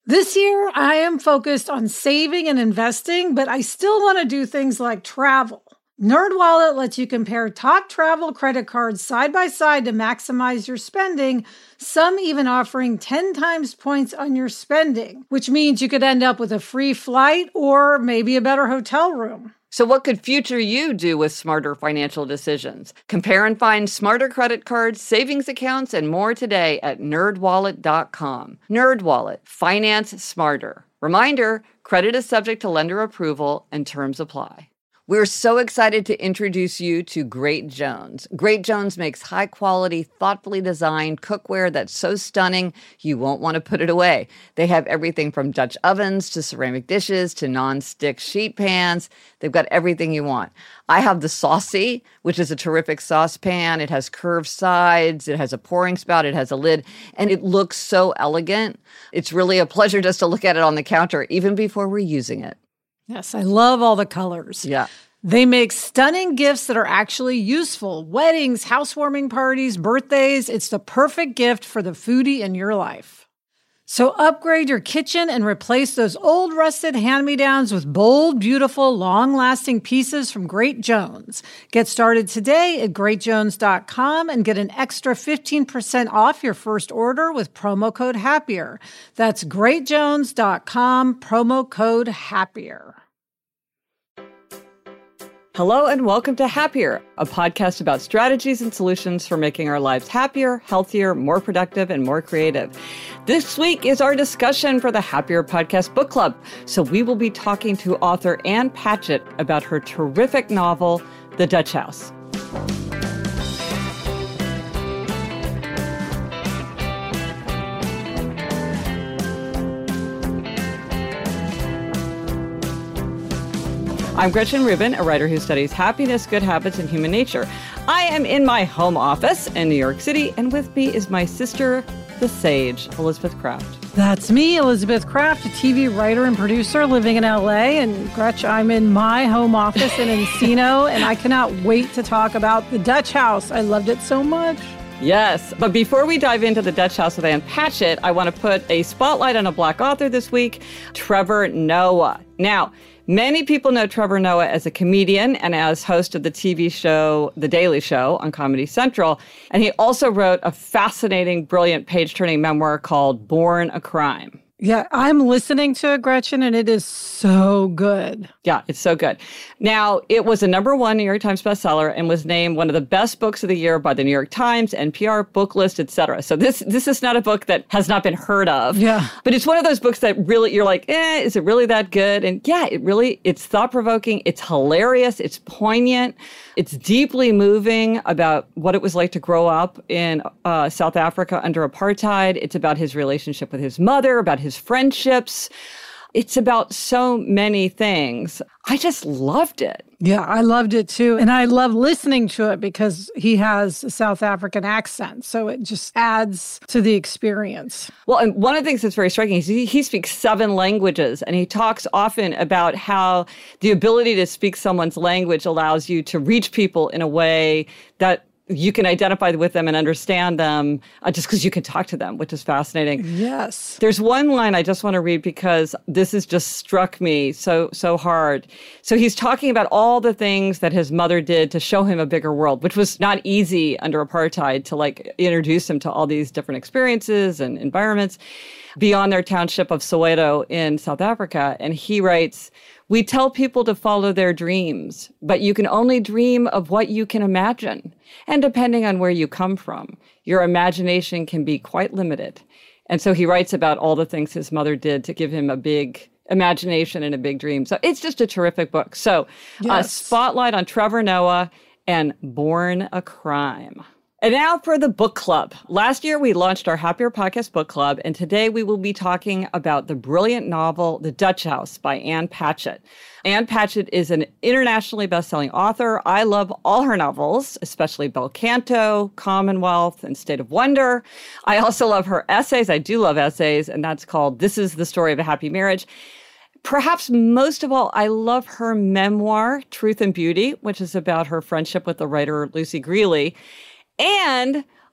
This year, I am focused on saving and investing, but I still want to do things like travel. NerdWallet lets you compare top travel credit cards side by side to maximize your spending, some even offering 10 times points on your spending, which means you could end up with a free flight or maybe a better hotel room. So what could future you do with smarter financial decisions? Compare and find smarter credit cards, savings accounts, and more today at nerdwallet.com. NerdWallet, finance smarter. Reminder, credit is subject to lender approval and terms apply. We're so excited to introduce you to Great Jones. Great Jones makes high-quality, thoughtfully designed cookware that's so stunning you won't want to put it away. They have everything from Dutch ovens to ceramic dishes to non-stick sheet pans. They've got everything you want. I have the Saucy, which is a terrific saucepan. It has curved sides. It has a pouring spout. It has a lid. And it looks so elegant. It's really a pleasure just to look at it on the counter, even before we're using it. Yes, I love all the colors. Yeah. They make stunning gifts that are actually useful. Weddings, housewarming parties, birthdays. It's the perfect gift for the foodie in your life. So upgrade your kitchen and replace those old rusted hand-me-downs with bold, beautiful, long-lasting pieces from Great Jones. Get started today at greatjones.com and get an extra 15% off your first order with promo code HAPPIER. That's greatjones.com, promo code HAPPIER. Hello and welcome to Happier, a podcast about strategies and solutions for making our lives happier, healthier, more productive, and more creative. This week is our discussion for the Happier Podcast Book Club. So we will be talking to author Ann Patchett about her terrific novel, The Dutch House. I'm Gretchen Rubin, a writer who studies happiness, good habits, and human nature. I am in my home office in New York City, and with me is my sister, the sage, Elizabeth Craft. That's me, Elizabeth Craft, a TV writer and producer living in LA. And Gretch, I'm in my home office in Encino, and I cannot wait to talk about The Dutch House. I loved it so much. Yes, but before we dive into The Dutch House with Ann Patchett, I want to put a spotlight on a Black author this week, Trevor Noah. Now, many people know Trevor Noah as a comedian and as host of the TV show The Daily Show on Comedy Central. And he also wrote a fascinating, brilliant, page-turning memoir called Born a Crime. Yeah, I'm listening to it, Gretchen, and it is so good. Yeah, it's so good. Now, it was a #1 New York Times bestseller and was named one of the best books of the year by the New York Times, NPR, Booklist, etc. So this is not a book that has not been heard of. Yeah. But it's one of those books that really, you're like, is it really that good? And yeah, it's thought-provoking, it's hilarious, it's poignant, it's deeply moving about what it was like to grow up in South Africa under apartheid. It's about his relationship with his mother, about his friendships. It's about so many things. I just loved it. Yeah, I loved it too. And I love listening to it because he has a South African accent. So it just adds to the experience. Well, and one of the things that's very striking is he speaks 7 languages, and he talks often about how the ability to speak someone's language allows you to reach people in a way that you can identify with them and understand them just because you can talk to them, which is fascinating. Yes. There's one line I just want to read because this has just struck me so hard. So he's talking about all the things that his mother did to show him a bigger world, which was not easy under apartheid to introduce him to all these different experiences and environments beyond their township of Soweto in South Africa. And he writes, "We tell people to follow their dreams, but you can only dream of what you can imagine. And depending on where you come from, your imagination can be quite limited." And so he writes about all the things his mother did to give him a big imagination and a big dream. So it's just a terrific book. So yes. A spotlight on Trevor Noah and Born a Crime. And now for the book club. Last year, we launched our Happier Podcast Book Club, and today we will be talking about the brilliant novel, The Dutch House by Ann Patchett. Ann Patchett is an internationally best-selling author. I love all her novels, especially Bel Canto, Commonwealth, and State of Wonder. I also love her essays. I do love essays, and that's called This is the Story of a Happy Marriage. Perhaps most of all, I love her memoir, Truth and Beauty, which is about her friendship with the writer Lucy Greeley. And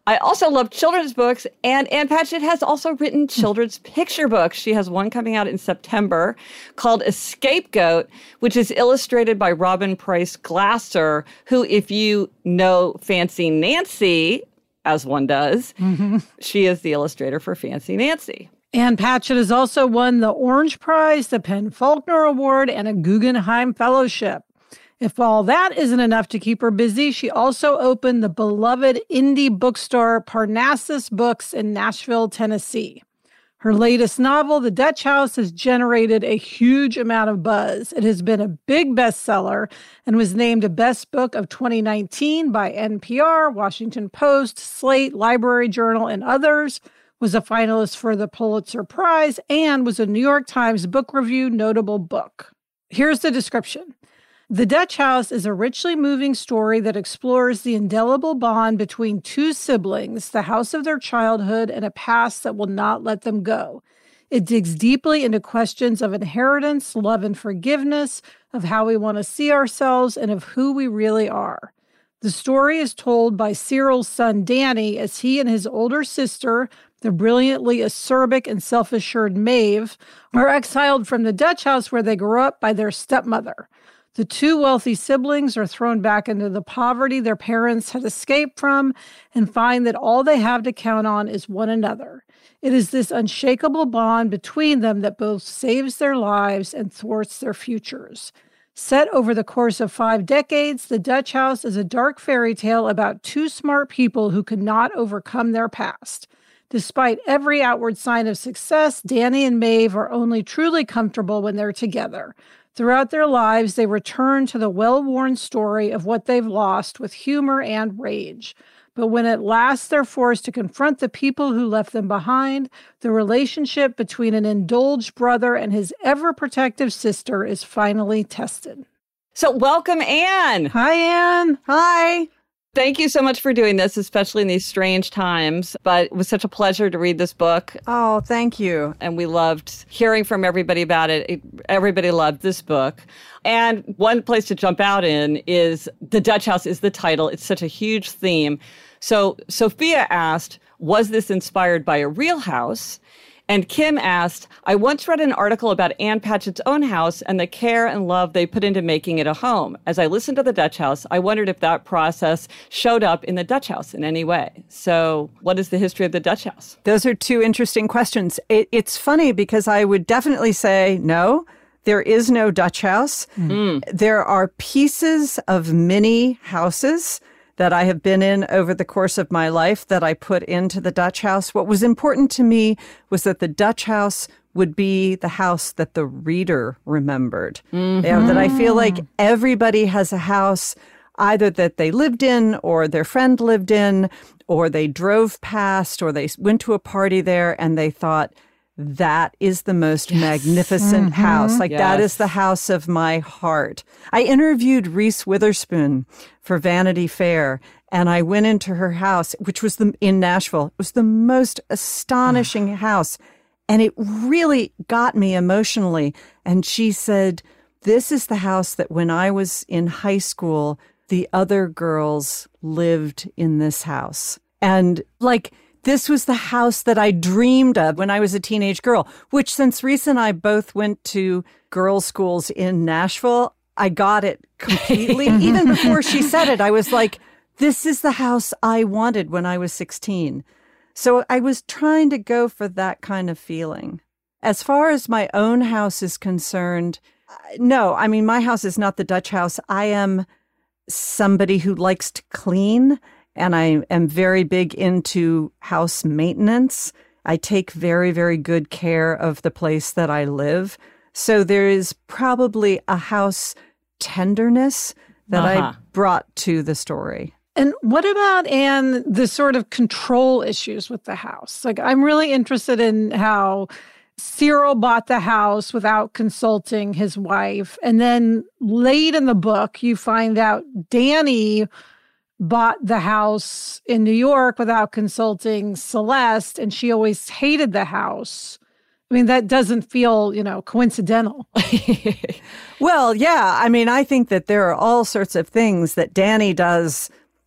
I also love children's books, and Ann Patchett has also written children's picture books. She has one coming out in September called A Scapegoat, which is illustrated by Robin Price Glasser, who, if you know Fancy Nancy, as one does, she is the illustrator for Fancy Nancy. Ann Patchett has also won the Orange Prize, the PEN/Faulkner Award, and a Guggenheim Fellowship. If all that isn't enough to keep her busy, she also opened the beloved indie bookstore Parnassus Books in Nashville, Tennessee. Her latest novel, The Dutch House, has generated a huge amount of buzz. It has been a big bestseller and was named a Best Book of 2019 by NPR, Washington Post, Slate, Library Journal, and others, was a finalist for the Pulitzer Prize, and was a New York Times Book Review notable book. Here's the description. The Dutch House is a richly moving story that explores the indelible bond between two siblings, the house of their childhood, and a past that will not let them go. It digs deeply into questions of inheritance, love and forgiveness, of how we want to see ourselves, and of who we really are. The story is told by Cyril's son Danny as he and his older sister, the brilliantly acerbic and self-assured Maeve, are exiled from the Dutch house where they grew up by their stepmother. The two wealthy siblings are thrown back into the poverty their parents had escaped from and find that all they have to count on is one another. It is this unshakable bond between them that both saves their lives and thwarts their futures. Set over the course of 5 decades, The Dutch House is a dark fairy tale about two smart people who could not overcome their past. Despite every outward sign of success, Danny and Maeve are only truly comfortable when they're together. Throughout their lives, they return to the well-worn story of what they've lost with humor and rage. But when at last they're forced to confront the people who left them behind, the relationship between an indulged brother and his ever-protective sister is finally tested. So welcome, Ann. Hi, Ann. Hi. Thank you so much for doing this, especially in these strange times. But it was such a pleasure to read this book. Oh, thank you. And we loved hearing from everybody about it. Everybody loved this book. And one place to jump out in is The Dutch House is the title. It's such a huge theme. So Sophia asked, was this inspired by a real house? And Kim asked, I once read an article about Ann Patchett's own house and the care and love they put into making it a home. As I listened to The Dutch House, I wondered if that process showed up in The Dutch House in any way. So what is the history of The Dutch House? Those are two interesting questions. It's funny because I would definitely say no. There is no Dutch House. There are pieces of mini houses that I have been in over the course of my life that I put into the Dutch House. What was important to me was that the Dutch House would be the house that the reader remembered. That I feel like everybody has a house either that they lived in or their friend lived in, or they drove past, or they went to a party there and they thought, that is the most magnificent house. Like, that is the house of my heart. I interviewed Reese Witherspoon for Vanity Fair, and I went into her house, which was in Nashville. It was the most astonishing house, and it really got me emotionally. And she said, this is the house that when I was in high school, the other girls lived in this house. And this was the house that I dreamed of when I was a teenage girl, which since Reese and I both went to girls' schools in Nashville, I got it completely. Even before she said it, I was like, this is the house I wanted when I was 16. So I was trying to go for that kind of feeling. As far as my own house is concerned, no, I mean, my house is not the Dutch House. I am somebody who likes to clean. And I am very big into house maintenance. I take very, very good care of the place that I live. So there is probably a house tenderness that I brought to the story. And what about, Ann, the sort of control issues with the house? Like, I'm really interested in how Cyril bought the house without consulting his wife. And then late in the book, you find out Danny bought the house in New York without consulting Celeste, and she always hated the house. I mean, that doesn't feel, coincidental. Well, yeah. I mean, I think that there are all sorts of things that Danny does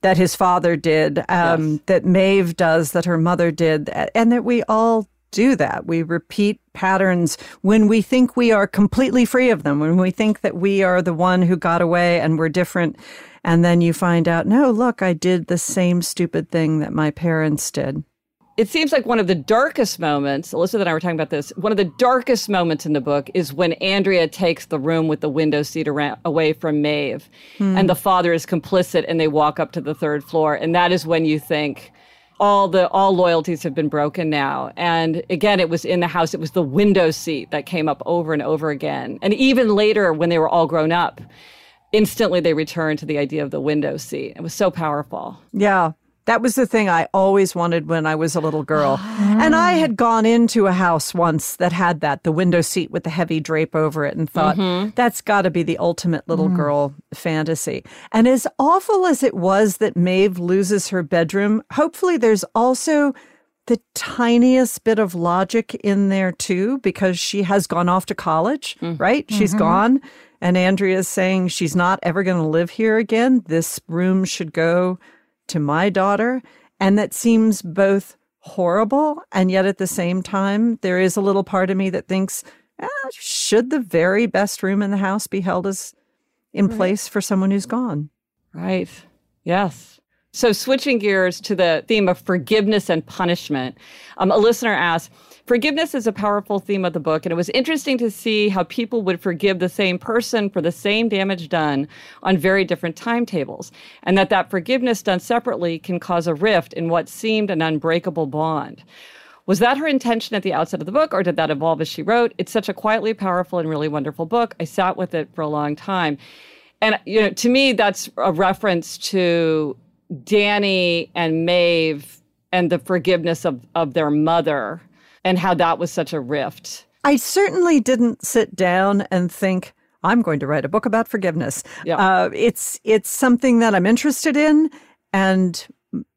that his father did, that Maeve does, that her mother did, and that we all do that. We repeat patterns when we think we are completely free of them, when we think that we are the one who got away and we're different. And then you find out, no, look, I did the same stupid thing that my parents did. It seems like one of the darkest moments, Elizabeth and I were talking about this, one of the darkest moments in the book is when Andrea takes the room with the window seat away from Maeve, and the father is complicit, and they walk up to the third floor. And that is when you think, all loyalties have been broken now. And again, it was in the house. It was the window seat that came up over and over again. And even later, when they were all grown up, instantly they returned to the idea of the window seat. It was so powerful. Yeah. That was the thing I always wanted when I was a little girl. And I had gone into a house once that had that, the window seat with the heavy drape over it, and thought, that's got to be the ultimate little girl fantasy. And as awful as it was that Maeve loses her bedroom, hopefully there's also the tiniest bit of logic in there too, because she has gone off to college, right? She's gone. And Andrea's saying she's not ever going to live here again. This room should go to my daughter. And that seems both horrible, and yet at the same time, there is a little part of me that thinks, should the very best room in the house be held as in place for someone who's gone? Right. Yes. So switching gears to the theme of forgiveness and punishment, a listener asked, forgiveness is a powerful theme of the book, and it was interesting to see how people would forgive the same person for the same damage done on very different timetables, and that forgiveness done separately can cause a rift in what seemed an unbreakable bond. Was that her intention at the outset of the book, or did that evolve as she wrote? It's such a quietly powerful and really wonderful book. I sat with it for a long time. And, to me, that's a reference to Danny and Maeve and the forgiveness of their mother, and how that was such a rift. I certainly didn't sit down and think, I'm going to write a book about forgiveness. Yeah. It's something that I'm interested in, and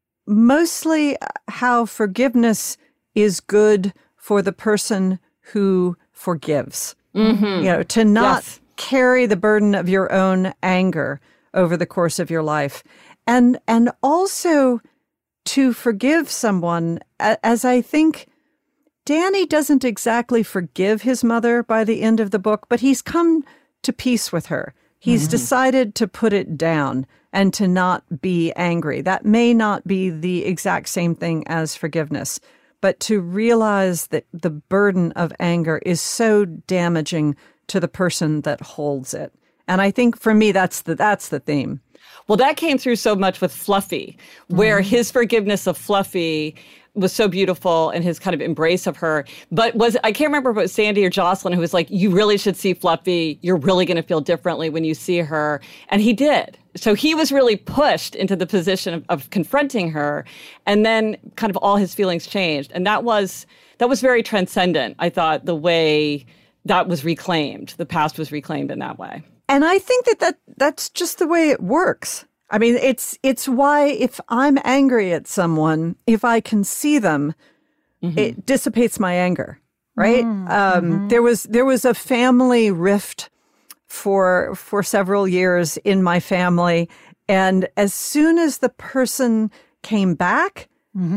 mostly how forgiveness is good for the person who forgives. To not carry the burden of your own anger over the course of your life. And also to forgive someone, as I think Danny doesn't exactly forgive his mother by the end of the book, but he's come to peace with her. He's decided to put it down and to not be angry. That may not be the exact same thing as forgiveness, but to realize that the burden of anger is so damaging to the person that holds it. And I think for me, that's the theme. Well, that came through so much with Fluffy, where his forgiveness of Fluffy was so beautiful, and his kind of embrace of her. But I can't remember if it was Sandy or Jocelyn who was like, you really should see Fluffy. You're really going to feel differently when you see her. And he did. So he was really pushed into the position of confronting her. And then kind of all his feelings changed. And that was very transcendent, I thought, the way that was reclaimed. The past was reclaimed in that way. And I think that's just the way it works. I mean, it's why if I'm angry at someone, if I can see them, it dissipates my anger, right? There was a family rift for several years in my family, and as soon as the person came back,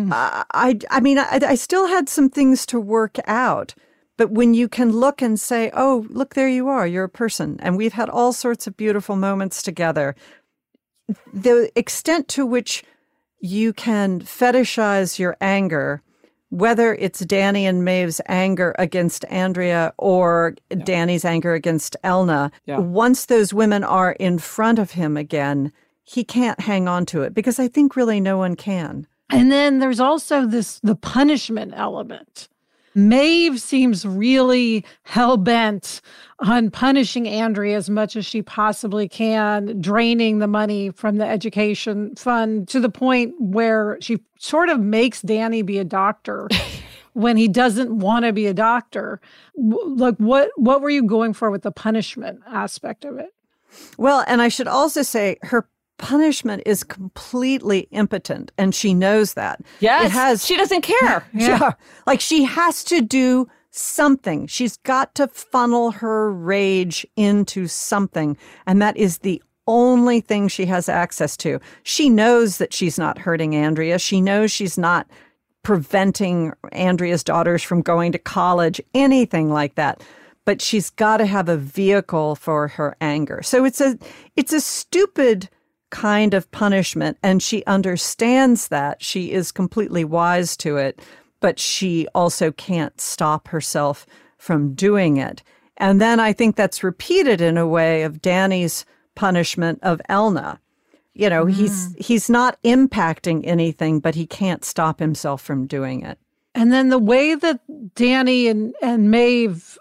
I still had some things to work out. But when you can look and say, oh, look, there you are, you're a person, and we've had all sorts of beautiful moments together, the extent to which you can fetishize your anger, whether it's Danny and Maeve's anger against Andrea or Danny's anger against Elna, once those women are in front of him again, he can't hang on to it, because I think really no one can. And then there's also the punishment element. Maeve seems really hell-bent on punishing Andrea as much as she possibly can, draining the money from the education fund to the point where she sort of makes Danny be a doctor when he doesn't want to be a doctor. Like, what were you going for with the punishment aspect of it? Well, and I should also say her punishment is completely impotent, and she knows that. Yes, she doesn't care. Like, she has to do She's got to funnel her rage into something. And that is the only thing she has access to. She knows that she's not hurting Andrea. She knows she's not preventing Andrea's daughters from going to college, anything like that. But she's got to have a vehicle for her anger. So it's a stupid kind of punishment, and she understands that. She is completely wise to it, but she also can't stop herself from doing it. And then I think that's repeated in a way of Danny's punishment of Elna. You know, he's not impacting anything, but he can't stop himself from doing it. And then the way that Danny and Maeve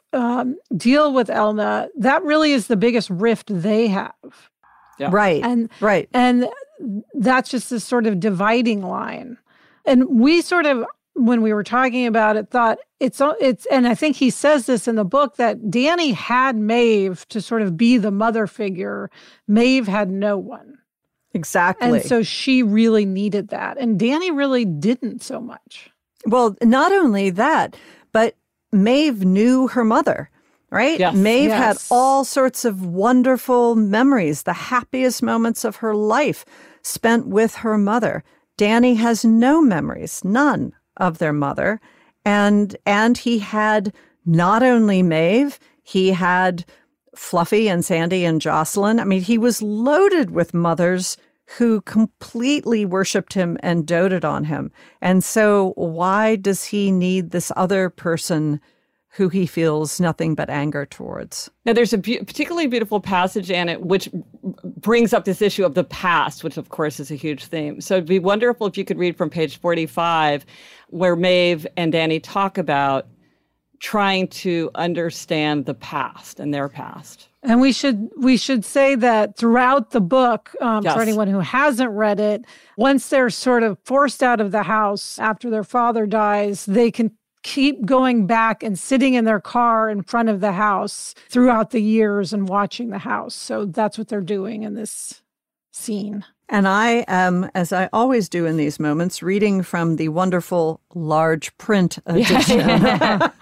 deal with Elna, that really is the biggest rift they have. Yeah. Right. And that's just this sort of dividing line. And we sort of, when we were talking about it, thought it's, and I think he says this in the book, that Danny had Maeve to sort of be the mother figure. Maeve had no one. Exactly. And so she really needed that. And Danny really didn't so much. Well, not only that, but Maeve knew her mother, right? Yes. Maeve had all sorts of wonderful memories, the happiest moments of her life spent with her mother. Danny has no memories, none of their mother. And he had not only Maeve, he had Fluffy and Sandy and Jocelyn. I mean, he was loaded with mothers who completely worshipped him and doted on him. And so why does he need this other person who he feels nothing but anger towards? Now, there's a particularly beautiful passage in it which brings up this issue of the past, which, of course, is a huge theme. So it'd be wonderful if you could read from page 45, where Maeve and Danny talk about trying to understand the past and their past. And we should say that throughout the book, for anyone who hasn't read it, once they're sort of forced out of the house after their father dies, they can keep going back and sitting in their car in front of the house throughout the years and watching the house. So that's what they're doing in this scene. And I am, as I always do in these moments, reading from the wonderful large print edition.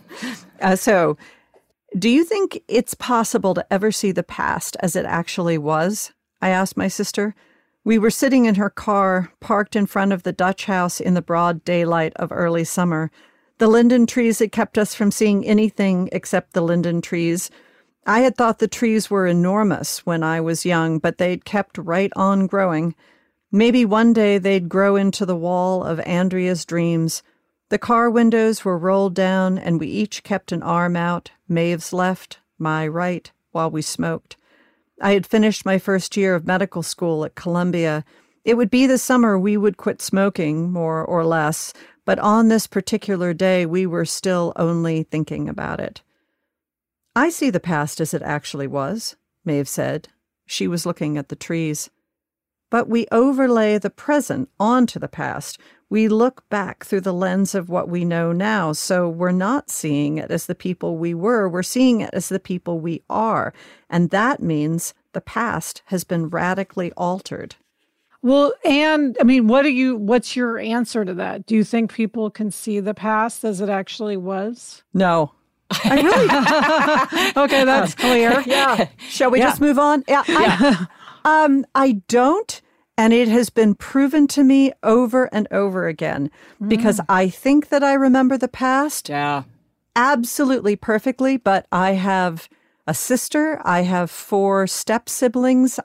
So, do you think it's possible to ever see the past as it actually was? I asked my sister. We were sitting in her car, parked in front of the Dutch house in the broad daylight of early summer. The linden trees had kept us from seeing anything except the linden trees. I had thought the trees were enormous when I was young, but they'd kept right on growing. Maybe one day they'd grow into the wall of Andrea's dreams. The car windows were rolled down, and we each kept an arm out, Maeve's left, my right, while we smoked. I had finished my first year of medical school at Columbia. It would be the summer we would quit smoking, more or less, but on this particular day we were still only thinking about it. I see the past as it actually was, Maeve said. She was looking at the trees. But we overlay the present onto the past. We look back through the lens of what we know now, so we're not seeing it as the people we were. We're seeing it as the people we are. And that means the past has been radically altered. Well, and I mean, what's your answer to that? Do you think people can see the past as it actually was? No. I really okay, that's clear. Yeah. Shall we just move on? Yeah. I don't, and it has been proven to me over and over again because I think that I remember the past absolutely perfectly, but I have a sister, I have 4 step siblings,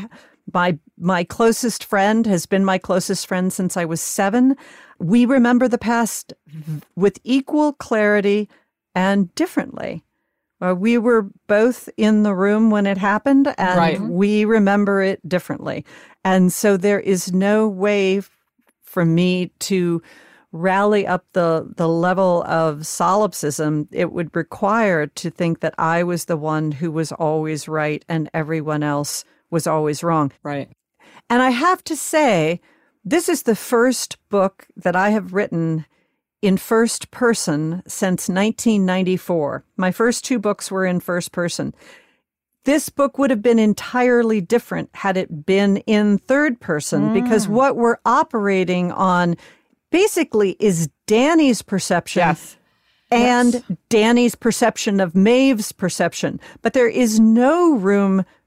my closest friend has been my closest friend since I was 7. We remember the past with equal clarity and differently. We were both in the room when it happened, and we remember it differently. And so there is no way for me to rally up the level of solipsism it would require to think that I was the one who was always right and everyone else was always wrong. Right. And I have to say, this is the first book that I have written in first person since 1994. My first 2 books were in first person. This book would have been entirely different had it been in third person, because what we're operating on basically is Danny's perception and Danny's perception of Maeve's perception. But there is no room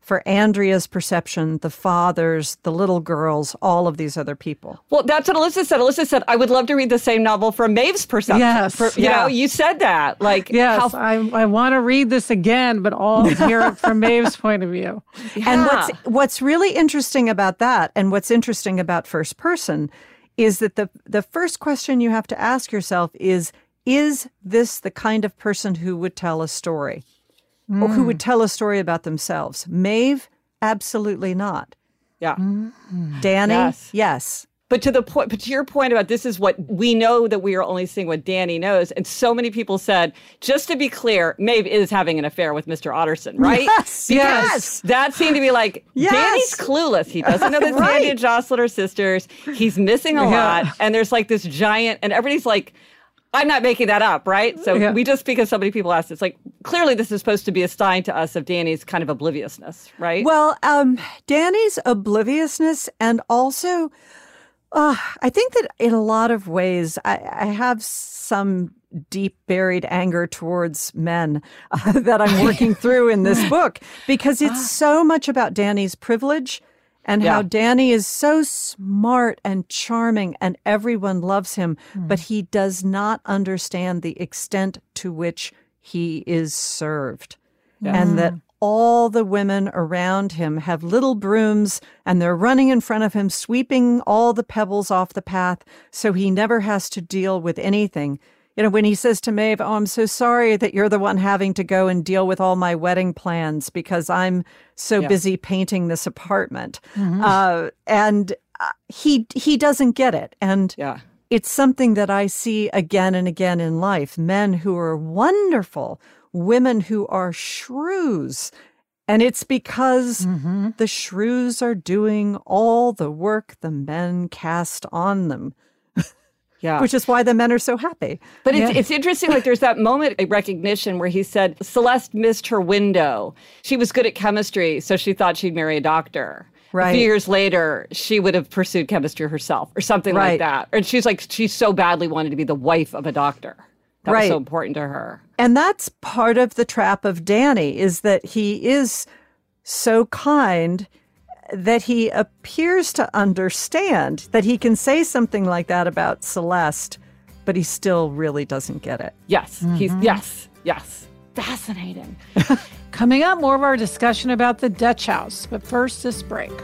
for Andrea's perception, the fathers, the little girls, all of these other people. Well, that's what Alyssa said. Alyssa said, I would love to read the same novel from Maeve's perception. Yes. You know, you said that. Like, yes, I want to read this again, but all hear it from Maeve's point of view. Yeah. And what's really interesting about that, and what's interesting about first person, is that the first question you have to ask yourself is this the kind of person who would tell a story? Or who would tell a story about themselves? Maeve, absolutely not. Yeah. Danny, yes. But to your point about this is what we know, that we are only seeing what Danny knows. And so many people said, just to be clear, Maeve is having an affair with Mr. Otterson, right? Yes. That seemed to be like, Danny's clueless. He doesn't know that Sandy and Jocelyn are sisters. He's missing a lot. And there's like this giant, and everybody's like, I'm not making that up, right? So we just, because so many people asked, it's like, clearly this is supposed to be a sign to us of Danny's kind of obliviousness, right? Well, Danny's obliviousness, and also, I think that in a lot of ways, I have some deep buried anger towards men that I'm working through in this book, because it's so much about Danny's privilege. And how Danny is so smart and charming and everyone loves him, but he does not understand the extent to which he is served. And that all the women around him have little brooms and they're running in front of him, sweeping all the pebbles off the path, so he never has to deal with anything. You know, when he says to Maeve, I'm so sorry that you're the one having to go and deal with all my wedding plans because I'm so busy painting this apartment. And he doesn't get it. And it's something that I see again and again in life. Men who are wonderful, women who are shrews. And it's because the shrews are doing all the work the men cast on them. Which is why the men are so happy. But it's interesting, like there's that moment of recognition where he said, Celeste missed her window. She was good at chemistry, so she thought she'd marry a doctor. Right. A few years later, she would have pursued chemistry herself or something like that. And she's like, she so badly wanted to be the wife of a doctor. That was so important to her. And that's part of the trap of Danny, is that he is so kind that he appears to understand that he can say something like that about Celeste, but he still really doesn't get it. Yes. Yes. Fascinating. Coming up, more of our discussion about the Dutch House. But first, this break.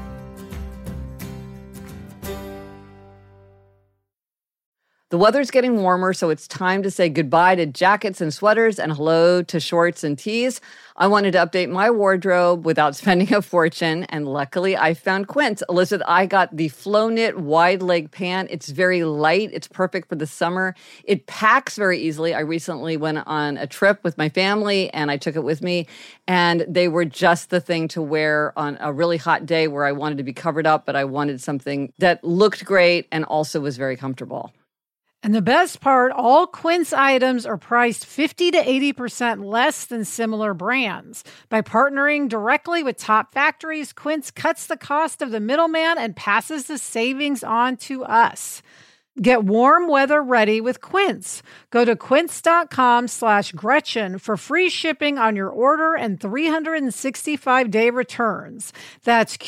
The weather's getting warmer, so it's time to say goodbye to jackets and sweaters and hello to shorts and tees. I wanted to update my wardrobe without spending a fortune, and luckily I found Quince. Elizabeth, I got the Flow Knit wide leg pant. It's very light. It's perfect for the summer. It packs very easily. I recently went on a trip with my family, and I took it with me, and they were just the thing to wear on a really hot day where I wanted to be covered up, but I wanted something that looked great and also was very comfortable. And the best part, all Quince items are priced 50 to 80% less than similar brands. By partnering directly with top factories, Quince cuts the cost of the middleman and passes the savings on to us. Get warm weather ready with Quince. Go to quince.com/Gretchen for free shipping on your order and 365-day returns. That's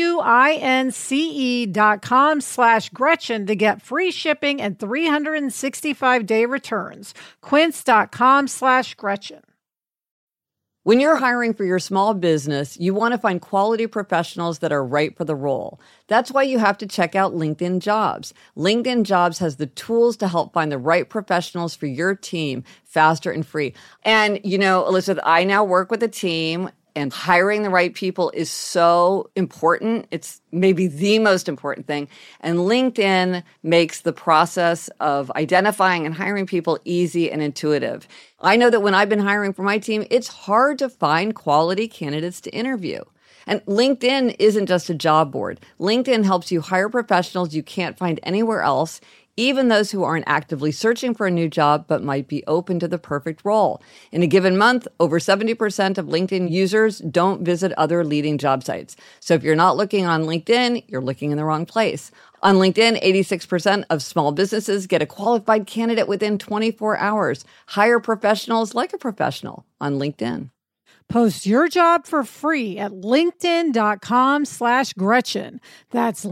QUINCE.com/Gretchen to get free shipping and 365-day returns. Quince.com/Gretchen. When you're hiring for your small business, you want to find quality professionals that are right for the role. That's why you have to check out LinkedIn Jobs. LinkedIn Jobs has the tools to help find the right professionals for your team faster and free. And, you know, Elizabeth, I now work with a team, and hiring the right people is so important. It's maybe the most important thing. And LinkedIn makes the process of identifying and hiring people easy and intuitive. I know that when I've been hiring for my team, it's hard to find quality candidates to interview. And LinkedIn isn't just a job board. LinkedIn helps you hire professionals you can't find anywhere else, even those who aren't actively searching for a new job but might be open to the perfect role. In a given month, over 70% of LinkedIn users don't visit other leading job sites. So if you're not looking on LinkedIn, you're looking in the wrong place. On LinkedIn, 86% of small businesses get a qualified candidate within 24 hours. Hire professionals like a professional on LinkedIn. Post your job for free at linkedin.com/Gretchen. That's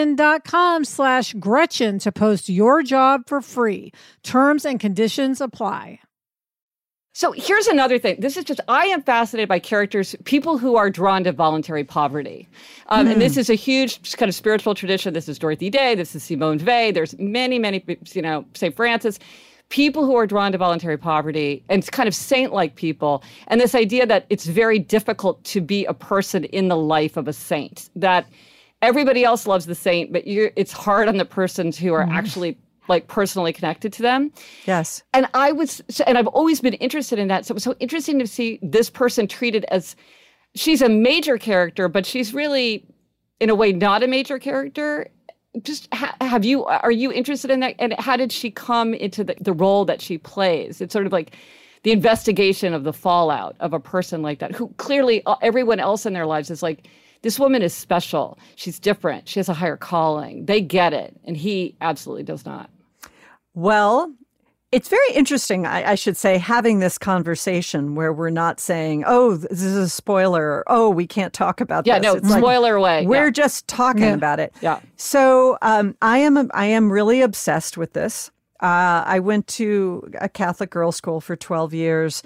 linkedin.com/Gretchen to post your job for free. Terms and conditions apply. So here's another thing. I am fascinated by characters, people who are drawn to voluntary poverty. And this is a huge kind of spiritual tradition. This is Dorothy Day. This is Simone Weil. There's many, St. Francis, people who are drawn to voluntary poverty and kind of saint-like people. And this idea that it's very difficult to be a person in the life of a saint, that everybody else loves the saint, but it's hard on the persons who are actually personally connected to them. Yes. And I've always been interested in that. So it was so interesting to see this person treated as, she's a major character, but she's really, in a way, not a major character. Just are you interested in that? And how did she come into the role that she plays? It's sort of like the investigation of the fallout of a person like that, who clearly everyone else in their lives is like, this woman is special. She's different. She has a higher calling. They get it. And he absolutely does not. Well, it's very interesting, I should say, having this conversation where we're not saying, oh, this is a spoiler, or, oh, we can't talk about this. Yeah, no, it's spoiler away. We're just talking about it. Yeah. So I am really obsessed with this. I went to a Catholic girls' school for 12 years.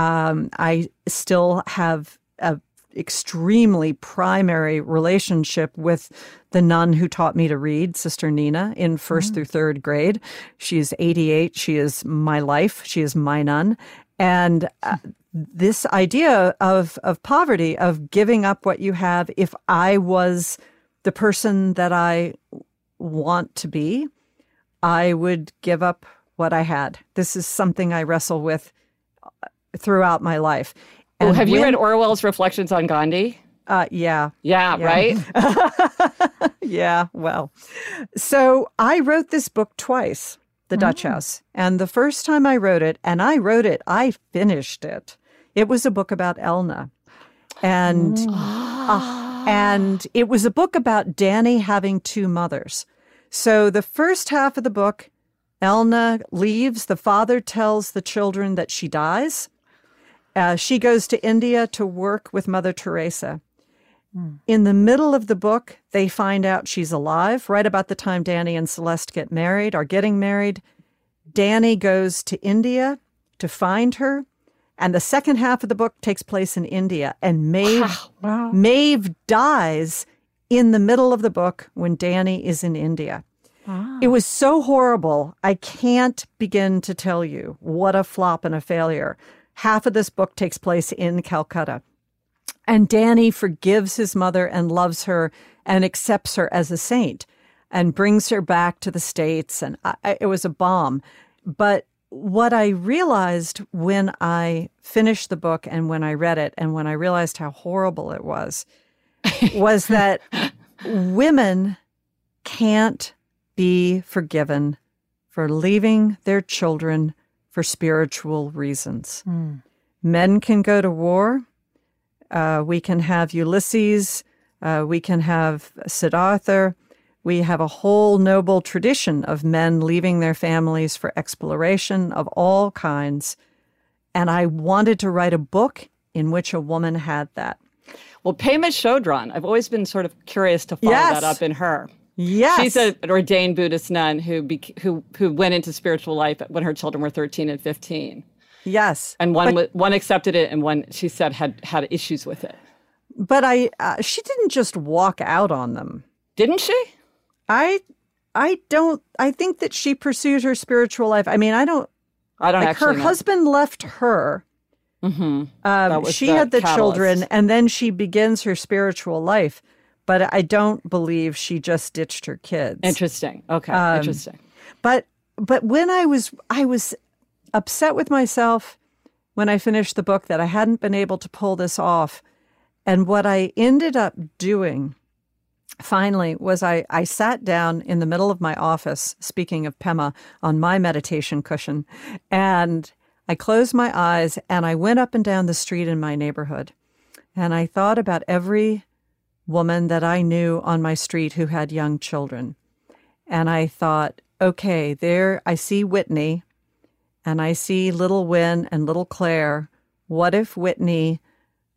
I still have a extremely primary relationship with the nun who taught me to read, Sister Nina, in first through third grade. She's 88. She is my life. She is my nun. And this idea of poverty, of giving up what you have, if I was the person that I want to be, I would give up what I had. This is something I wrestle with throughout my life. And have you read Orwell's Reflections on Gandhi? Yeah. Yeah, right? Yeah, well. So I wrote this book twice, The Dutch House. And the first time I wrote it, I finished it. It was a book about Elna. And it was a book about Danny having two mothers. So the first half of the book, Elna leaves. The father tells the children that she dies. She goes to India to work with Mother Teresa. In the middle of the book, they find out she's alive. Right about the time Danny and Celeste are getting married. Danny goes to India to find her. And the second half of the book takes place in India. And Maeve dies in the middle of the book when Danny is in India. Wow. It was so horrible. I can't begin to tell you what a flop and a failure. Half of this book takes place in Calcutta. And Danny forgives his mother and loves her and accepts her as a saint and brings her back to the States. And it was a bomb. But what I realized when I finished the book and when I read it and when I realized how horrible it was that women can't be forgiven for leaving their children for spiritual reasons. Men can go to war. We can have Ulysses. We can have Siddhartha. We have a whole noble tradition of men leaving their families for exploration of all kinds. And I wanted to write a book in which a woman had that. Well, Pema Chodron, I've always been sort of curious to follow that up in her. Yes. She's an ordained Buddhist nun who went into spiritual life when her children were 13 and 15. Yes. And one accepted it and one, she said, had issues with it. But she didn't just walk out on them. Didn't she? I think that she pursued her spiritual life. I mean, I don't actually her know. husband left her. Mm-hmm. She had the children, and then she begins her spiritual life. But I don't believe she just ditched her kids. Interesting. Okay. Interesting. But when I was upset with myself when I finished the book that I hadn't been able to pull this off. And what I ended up doing finally was I sat down in the middle of my office, speaking of Pema, on my meditation cushion, and I closed my eyes and I went up and down the street in my neighborhood. And I thought about every woman that I knew on my street who had young children. And I thought, okay, there I see Whitney and I see little Wynn and little Claire. What if Whitney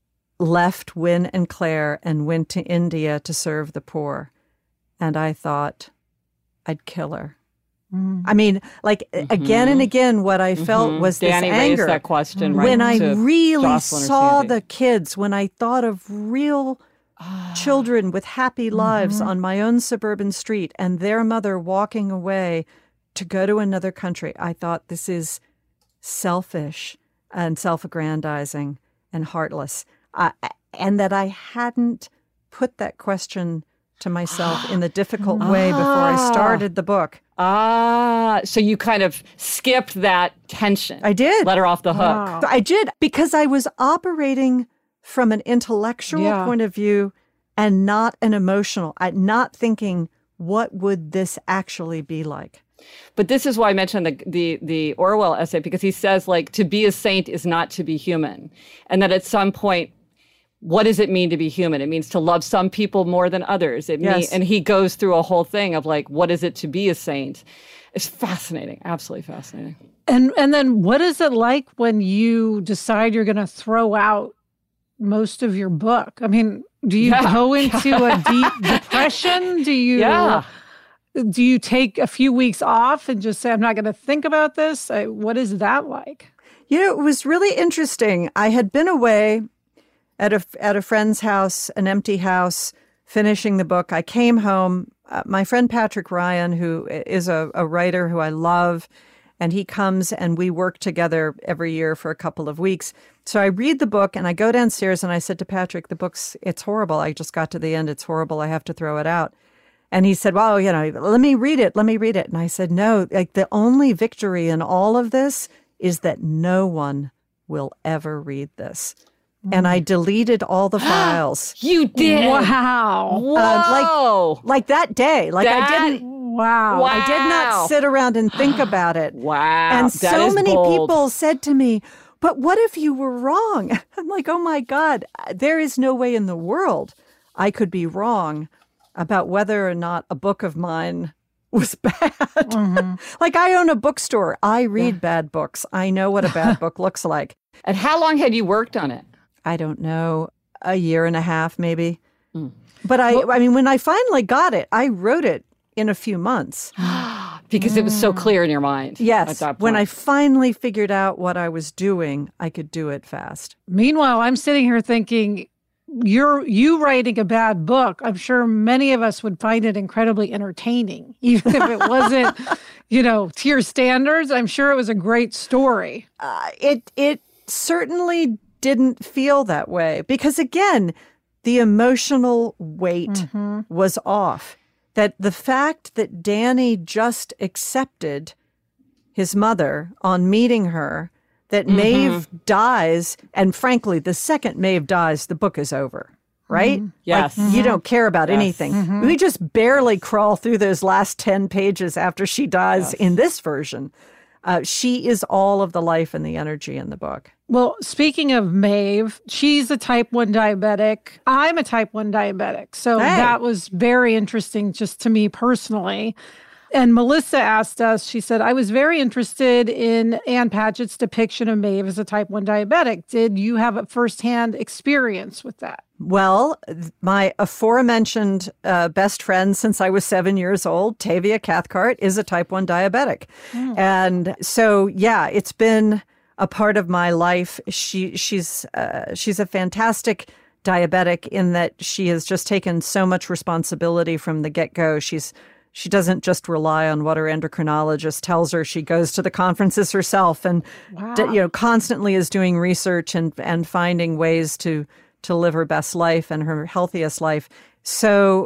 left Win and Claire and went to India to serve the poor. And I thought I'd kill her. I mean, like, again and again, what I felt was Danny this anger. raised that question, right? When I to really Jocelyn or saw Sandy. the kids, when I thought of real children with happy lives on my own suburban street and their mother walking away to go to another country, I thought this is selfish and self-aggrandizing and heartless. And that I hadn't put that question to myself in the difficult way before I started the book. So you kind of skipped that tension. I did. Let her off the hook. Wow. I did, because I was operating from an intellectual Yeah. point of view and not an emotional. Not thinking, what would this actually be like? But this is why I mentioned the Orwell essay, because he says, like, to be a saint is not to be human. And that at some point, what does it mean to be human? It means to love some people more than others. And he goes through a whole thing of, like, what is it to be a saint? It's fascinating, absolutely fascinating. And then what is it like when you decide you're going to throw out most of your book? I mean, do you go into a deep depression? Do you take a few weeks off and just say, I'm not going to think about this? What is that like? You know, it was really interesting. I had been away at a friend's house, an empty house, finishing the book. I came home. My friend Patrick Ryan, who is a writer who I love, and he comes and we work together every year for a couple of weeks. So I read the book and I go downstairs and I said to Patrick, it's horrible. I just got to the end. It's horrible. I have to throw it out. And he said, well, let me read it. And I said, no, like, the only victory in all of this is that no one will ever read this. And I deleted all the files. You did? Wow. Whoa. Like that day. Like, I didn't. Wow. I did not sit around and think about it. Wow. And that so is many bold. people said to me, but what if you were wrong? I'm like, oh my God, there is no way in the world I could be wrong about whether or not a book of mine was bad. Like, I own a bookstore. I read bad books. I know what a bad book looks like. And how long had you worked on it? I don't know, a year and a half maybe. But I mean, when I finally got it, I wrote it in a few months. Because it was so clear in your mind. Yes. At that point. When I finally figured out what I was doing, I could do it fast. Meanwhile, I'm sitting here thinking, you writing a bad book, I'm sure many of us would find it incredibly entertaining, even if it wasn't, to your standards. I'm sure it was a great story. It certainly didn't feel that way because, again, the emotional weight was off. That the fact that Danny just accepted his mother on meeting her, that Maeve dies, and frankly, the second Maeve dies, the book is over, right? Yes. Like, you don't care about anything. We just barely crawl through those last 10 pages after she dies in this version. She is all of the life and the energy in the book. Well, speaking of Maeve, she's a type 1 diabetic. I'm a type 1 diabetic. So that was very interesting just to me personally. And Melissa asked us, she said, I was very interested in Ann Patchett's depiction of Maeve as a type 1 diabetic. Did you have a firsthand experience with that? Well, my aforementioned best friend since I was 7 years old, Tavia Cathcart, is a type 1 diabetic. And so, it's been a part of my life. She's a fantastic diabetic in that she has just taken so much responsibility from the get-go. She doesn't just rely on what her endocrinologist tells her. She goes to the conferences herself and constantly is doing research and finding ways to live her best life and her healthiest life. So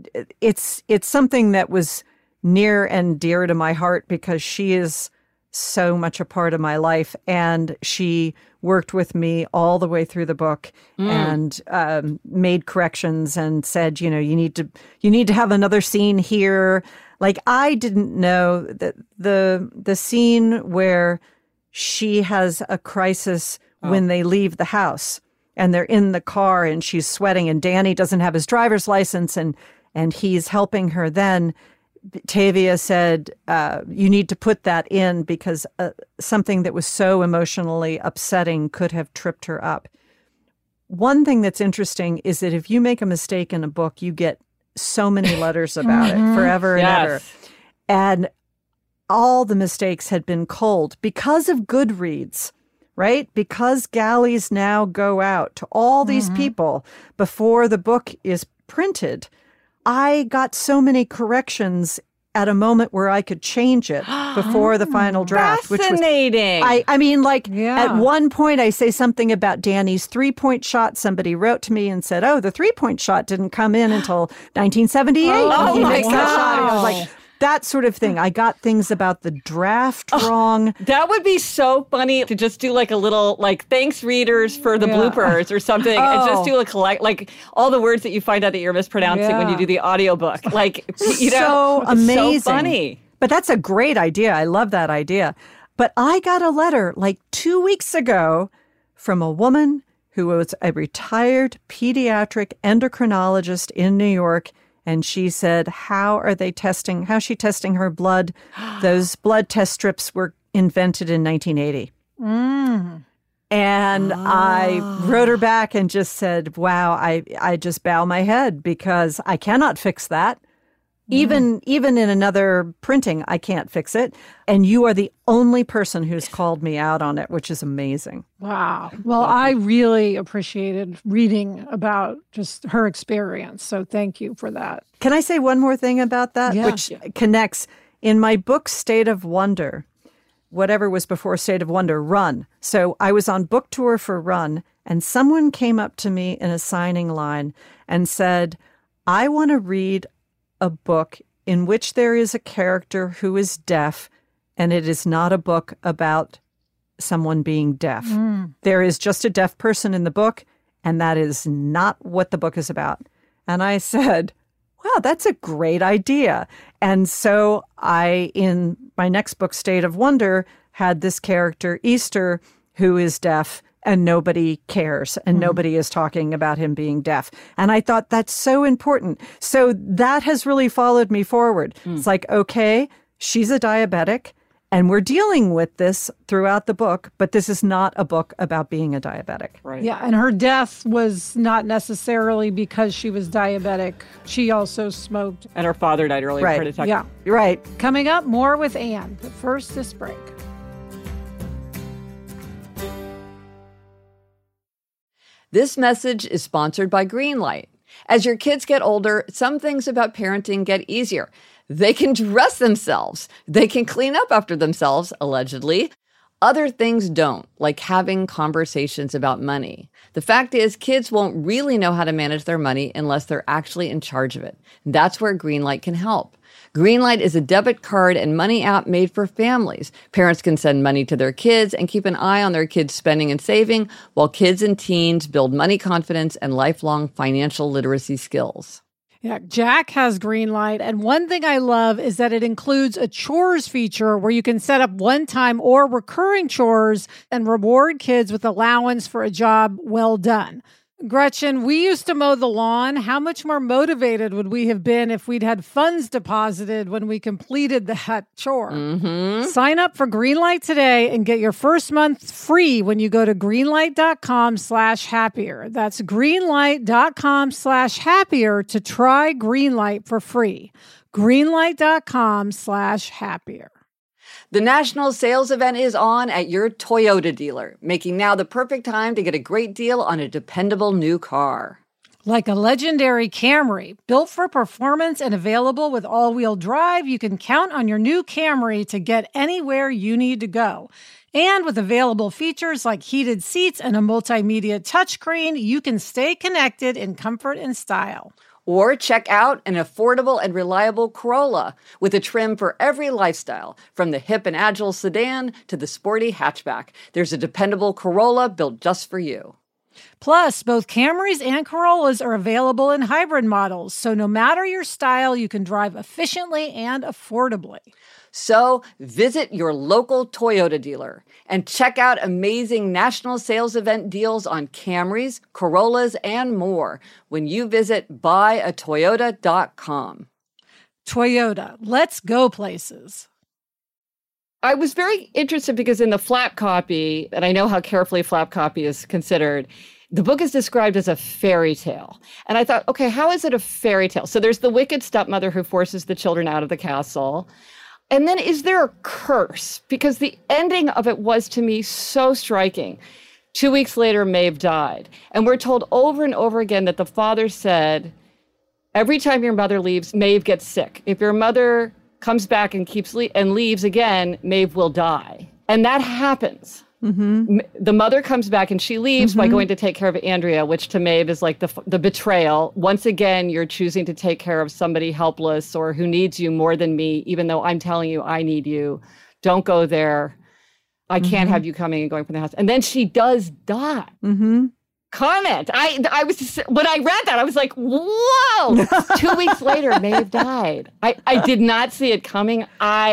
it's something that was near and dear to my heart because she is so much a part of my life, and she worked with me all the way through the book and made corrections and said, you need to have another scene here. Like, I didn't know that the scene where she has a crisis when they leave the house and they're in the car and she's sweating and Danny doesn't have his driver's license and he's helping her then. Tavia said, you need to put that in because something that was so emotionally upsetting could have tripped her up. one thing that's interesting is that if you make a mistake in a book, you get so many letters about it forever and ever. And all the mistakes had been culled because of Goodreads, right? Because galleys now go out to all these people before the book is printed. I got so many corrections at a moment where I could change it before the final draft. Fascinating. I mean, like, at one point I say something about Danny's 3-point shot. Somebody wrote to me and said, oh, the 3-point shot didn't come in until 1978. Oh, my God. I was like, that sort of thing. I got things about the draft wrong. That would be so funny to just do like a little, like, thanks readers for the bloopers or something. And just do a collect, like, all the words that you find out that you're mispronouncing when you do the audiobook. Like, you know, so amazing. It's so funny. But that's a great idea. I love that idea. But I got a letter like 2 weeks ago from a woman who was a retired pediatric endocrinologist in New York. And she said, how's she testing her blood? Those blood test strips were invented in 1980. And I wrote her back and just said, wow, I just bow my head because I cannot fix that. Even in another printing, I can't fix it. And you are the only person who's called me out on it, which is amazing. Wow. Well, I really appreciated reading about just her experience. So thank you for that. Can I say one more thing about that? Yeah. Which connects. In my book, State of Wonder, whatever was before State of Wonder, Run. So I was on book tour for Run, and someone came up to me in a signing line and said, I want to read a book in which there is a character who is deaf, and it is not a book about someone being deaf. There is just a deaf person in the book, and that is not what the book is about. And I said, wow, that's a great idea. And so I, in my next book, State of Wonder, had this character, Easter, who is deaf, and nobody cares, and nobody is talking about him being deaf. And I thought that's so important. So that has really followed me forward. It's like, okay, she's a diabetic, and we're dealing with this throughout the book, but this is not a book about being a diabetic. Right. Yeah, and her death was not necessarily because she was diabetic. She also smoked. And her father died early of heart attack. Yeah. Right. Coming up, more with Anne. But first, this break. This message is sponsored by Greenlight. As your kids get older, some things about parenting get easier. They can dress themselves. They can clean up after themselves, allegedly. Other things don't, like having conversations about money. The fact is, kids won't really know how to manage their money unless they're actually in charge of it. That's where Greenlight can help. Greenlight is a debit card and money app made for families. Parents can send money to their kids and keep an eye on their kids' spending and saving, while kids and teens build money confidence and lifelong financial literacy skills. Yeah, Jack has Greenlight, and one thing I love is that it includes a chores feature where you can set up one-time or recurring chores and reward kids with allowance for a job well done. Gretchen, we used to mow the lawn. How much more motivated would we have been if we'd had funds deposited when we completed that chore? Sign up for Greenlight today and get your first month free when you go to greenlight.com/happier. That's greenlight.com/happier to try Greenlight for free. Greenlight.com/happier. The national sales event is on at your Toyota dealer, making now the perfect time to get a great deal on a dependable new car. Like a legendary Camry, built for performance and available with all-wheel drive, you can count on your new Camry to get anywhere you need to go. And with available features like heated seats and a multimedia touchscreen, you can stay connected in comfort and style. Or check out an affordable and reliable Corolla with a trim for every lifestyle, from the hip and agile sedan to the sporty hatchback. There's a dependable Corolla built just for you. Plus, both Camrys and Corollas are available in hybrid models, so no matter your style, you can drive efficiently and affordably. So visit your local Toyota dealer and check out amazing national sales event deals on Camrys, Corollas, and more when you visit buyatoyota.com. Toyota, let's go places. I was very interested because in the flap copy, and I know how carefully flap copy is considered, the book is described as a fairy tale. And I thought, okay, how is it a fairy tale? So there's the wicked stepmother who forces the children out of the castle. And then is there a curse? Because the ending of it was, to me, so striking. 2 weeks later, Maeve died. And we're told over and over again that the father said, every time your mother leaves, Maeve gets sick. If your mother comes back and leaves again, Maeve will die. And that happens. Mm-hmm. The mother comes back and she leaves by going to take care of Andrea, which to Maeve is like the betrayal. Once again, you're choosing to take care of somebody helpless or who needs you more than me, even though I'm telling you I need you. Don't go there. I can't have you coming and going from the house. And then she does die. Mm-hmm. Comment. I was just, when I read that, I was like, whoa. 2 weeks later, Maeve died. I did not see it coming.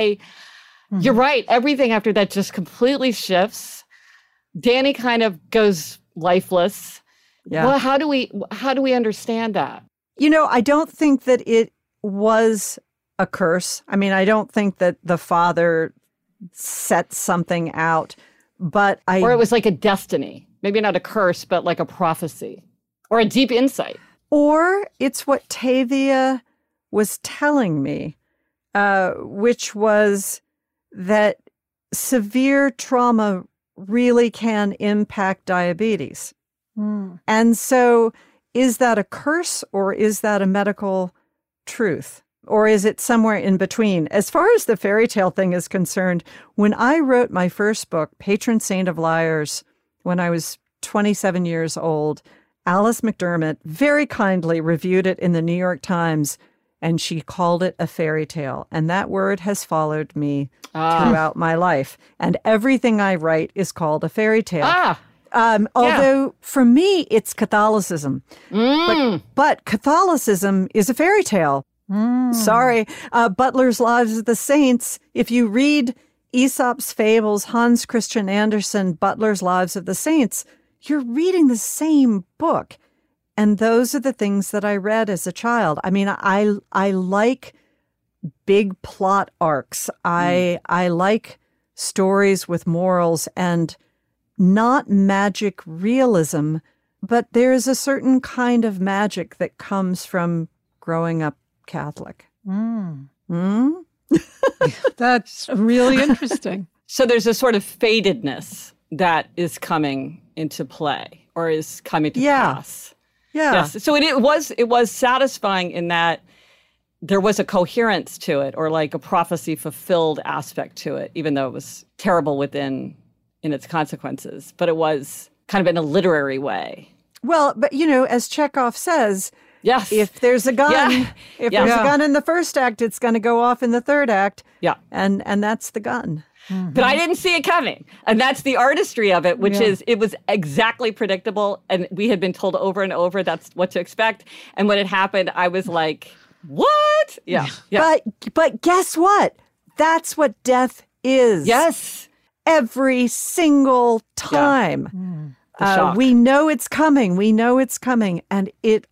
You're right. Everything after that just completely shifts. Danny kind of goes lifeless. Yeah. Well, how do we understand that? You know, I don't think that it was a curse. I mean, I don't think that the father set something out, or it was like a destiny. Maybe not a curse, but like a prophecy or a deep insight. Or it's what Tavia was telling me, which was that severe trauma really can impact diabetes. And so is that a curse or is that a medical truth? Or is it somewhere in between? As far as the fairy tale thing is concerned, when I wrote my first book, Patron Saint of Liars, when I was 27 years old, Alice McDermott very kindly reviewed it in the New York Times, and she called it a fairy tale. And that word has followed me throughout my life. And everything I write is called a fairy tale. Although for me, it's Catholicism. But Catholicism is a fairy tale. Sorry. Butler's Lives of the Saints. If you read Aesop's Fables, Hans Christian Andersen, Butler's Lives of the Saints, you're reading the same book. And those are the things that I read as a child. I mean, I like big plot arcs. I like stories with morals and not magic realism, but there's a certain kind of magic that comes from growing up Catholic. That's really interesting. So there's a sort of fatedness that is coming into play or is coming to pass. Yeah. Yes. So it was satisfying in that there was a coherence to it, or like a prophecy fulfilled aspect to it, even though it was terrible in its consequences. But it was kind of in a literary way. Well, but you know, as Chekhov says, yes, if there's a gun, there's a gun in the first act, it's going to go off in the third act. Yeah, and that's the gun. Mm-hmm. But I didn't see it coming. And that's the artistry of it, which is it was exactly predictable. And we had been told over and over that's what to expect. And when it happened, I was like, what? Yeah. But guess what? That's what death is. Yes. Every single time. We know it's coming. We know it's coming. And it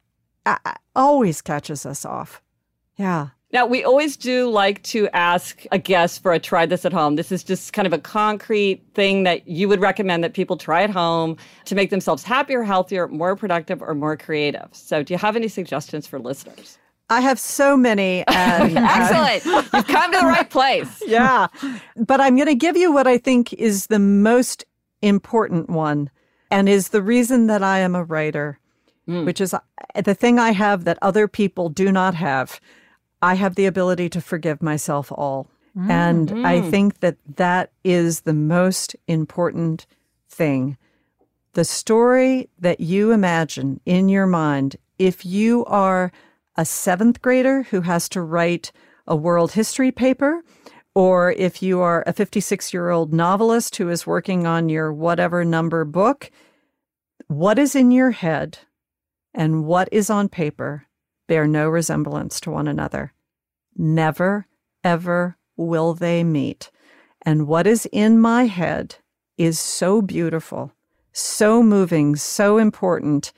always catches us off. Yeah. Now, we always do like to ask a guest for a try this at home. This is just kind of a concrete thing that you would recommend that people try at home to make themselves happier, healthier, more productive, or more creative. So do you have any suggestions for listeners? I have so many. Excellent. You've come to the right place. Yeah. But I'm going to give you what I think is the most important one and is the reason that I am a writer, which is the thing I have that other people do not have. I have the ability to forgive myself all. And I think that that is the most important thing. The story that you imagine in your mind, if you are a 7th grader who has to write a world history paper, or if you are a 56-year-old novelist who is working on your whatever number book, what is in your head and what is on paper bear no resemblance to one another. Never, ever will they meet. And what is in my head is so beautiful, so moving, so important.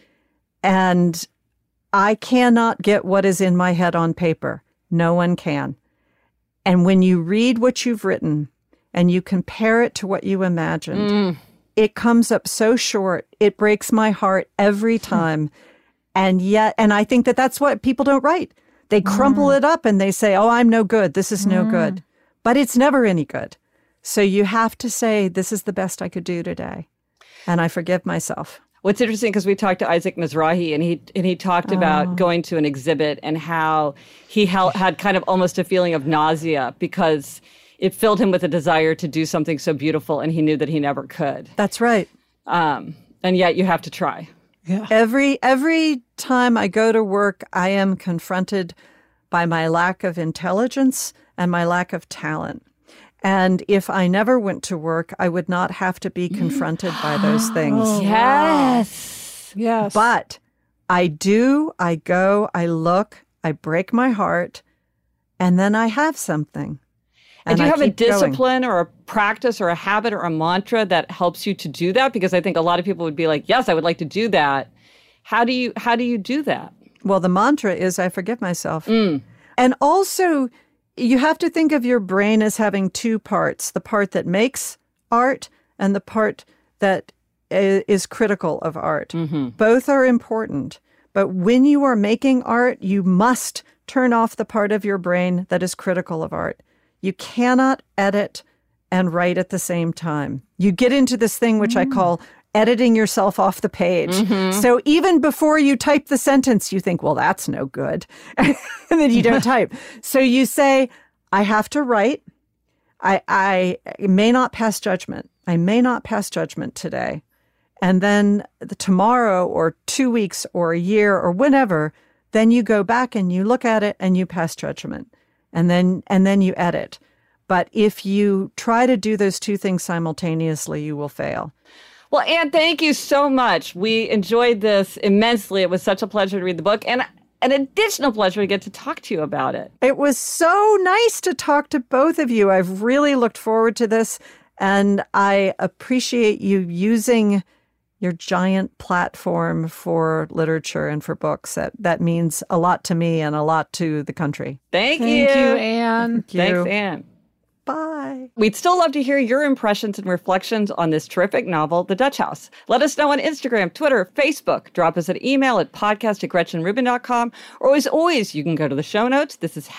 And I cannot get what is in my head on paper. No one can. And when you read what you've written and you compare it to what you imagined, it comes up so short. It breaks my heart every time. And I think that that's what people don't write. They crumple it up and they say, oh, I'm no good. This is no good. But it's never any good. So you have to say, this is the best I could do today. And I forgive myself. What's interesting, because we talked to Isaac Mizrahi, and he talked about going to an exhibit and how he had kind of almost a feeling of nausea because it filled him with a desire to do something so beautiful, and he knew that he never could. That's right. And yet you have to try. Yeah. Every time I go to work, I am confronted by my lack of intelligence and my lack of talent. And if I never went to work, I would not have to be confronted by those things. Oh, Yes. Yes. But I do, I go, I look, I break my heart, and then I have something. And do you I have a keep going. discipline or a practice or a habit or a mantra that helps you to do that? Because I think a lot of people would be like, yes, I would like to do that. How do you do that? Well, the mantra is I forgive myself. And also, you have to think of your brain as having two parts, the part that makes art and the part that is critical of art. Both are important. But when you are making art, you must turn off the part of your brain that is critical of art. You cannot edit and write at the same time. You get into this thing which I call editing yourself off the page. So even before you type the sentence, you think, well, that's no good. And then you don't type. So you say, I have to write. I may not pass judgment. I may not pass judgment today. And then tomorrow or 2 weeks or a year or whenever, then you go back and you look at it and you pass judgment. And then you edit. But if you try to do those two things simultaneously, you will fail. Well, Anne, thank you so much. We enjoyed this immensely. It was such a pleasure to read the book and an additional pleasure to get to talk to you about it. It was so nice to talk to both of you. I've really looked forward to this, and I appreciate you using your giant platform for literature and for books. That means a lot to me and a lot to the country. Thank you. Thank you, Anne. Thanks, Anne. Bye. We'd still love to hear your impressions and reflections on this terrific novel, The Dutch House. Let us know on Instagram, Twitter, Facebook. Drop us an email at podcast@gretchenrubin.com. Or as always, you can go to the show notes. This is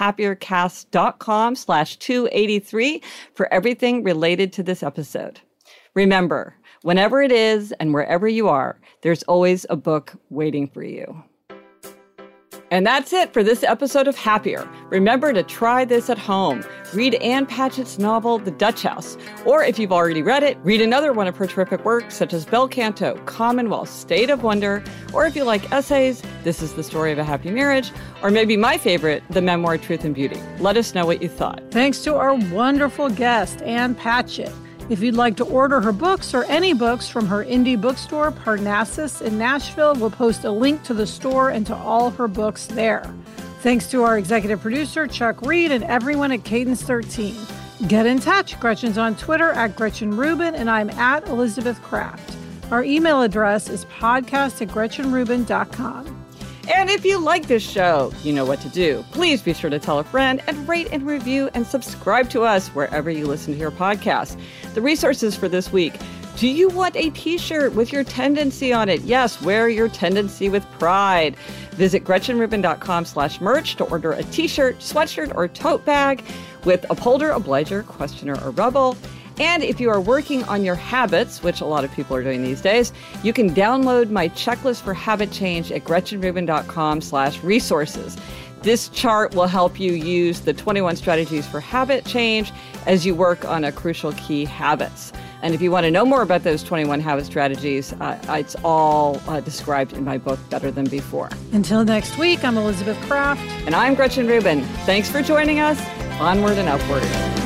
happiercast.com/283 for everything related to this episode. Remember, whenever it is and wherever you are, there's always a book waiting for you. And that's it for this episode of Happier. Remember to try this at home. Read Ann Patchett's novel, The Dutch House. Or if you've already read it, read another one of her terrific works, such as Bel Canto, Commonwealth, State of Wonder. Or if you like essays, This is the Story of a Happy Marriage. Or maybe my favorite, the memoir, Truth and Beauty. Let us know what you thought. Thanks to our wonderful guest, Ann Patchett. If you'd like to order her books or any books from her indie bookstore, Parnassus in Nashville, we'll post a link to the store and to all her books there. Thanks to our executive producer, Chuck Reed, and everyone at Cadence 13. Get in touch. Gretchen's on Twitter at Gretchen Rubin, and I'm at Elizabeth Kraft. Our email address is podcast@GretchenRubin.com. And if you like this show, you know what to do. Please be sure to tell a friend and rate and review and subscribe to us wherever you listen to your podcast. The resources for this week. Do you want a t-shirt with your tendency on it? Yes, wear your tendency with pride. Visit GretchenRubin.com/merch to order a t-shirt, sweatshirt, or tote bag with upholder, obliger, questioner, or rebel. And if you are working on your habits, which a lot of people are doing these days, you can download my checklist for habit change at GretchenRubin.com/resources. This chart will help you use the 21 strategies for habit change as you work on a crucial key habits. And if you want to know more about those 21 habit strategies, it's all described in my book, Better Than Before. Until next week, I'm Elizabeth Kraft. And I'm Gretchen Rubin. Thanks for joining us. Onward and upward.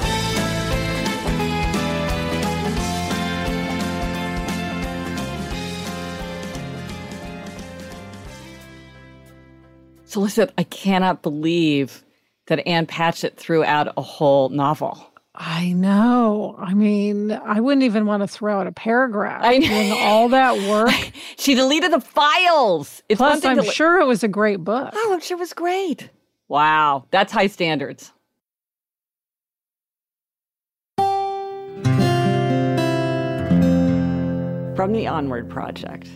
So, Elizabeth, I cannot believe that Ann Patchett threw out a whole novel. I know. I mean, I wouldn't even want to throw out a paragraph. I know. Doing all that work. She deleted the files. It's Plus, I'm sure it was a great book. Oh, I'm sure it was great. Wow. That's high standards. from the Onward Project.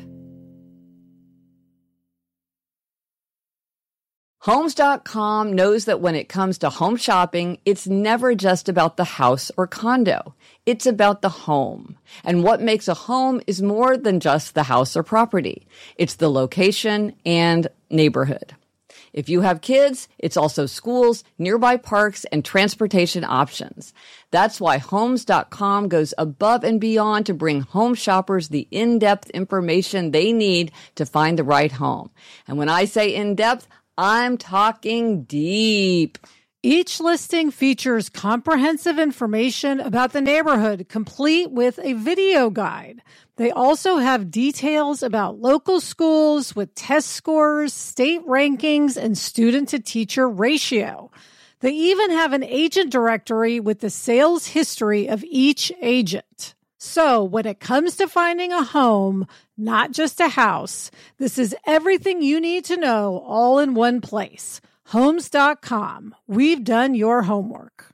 Homes.com knows that when it comes to home shopping, it's never just about the house or condo. It's about the home. And what makes a home is more than just the house or property. It's the location and neighborhood. If you have kids, it's also schools, nearby parks, and transportation options. That's why Homes.com goes above and beyond to bring home shoppers the in-depth information they need to find the right home. And when I say in-depth, I'm talking deep. Each listing features comprehensive information about the neighborhood, complete with a video guide. They also have details about local schools with test scores, state rankings, and student-to-teacher ratio. They even have an agent directory with the sales history of each agent. So when it comes to finding a home, not just a house, this is everything you need to know all in one place. Homes.com. We've done your homework.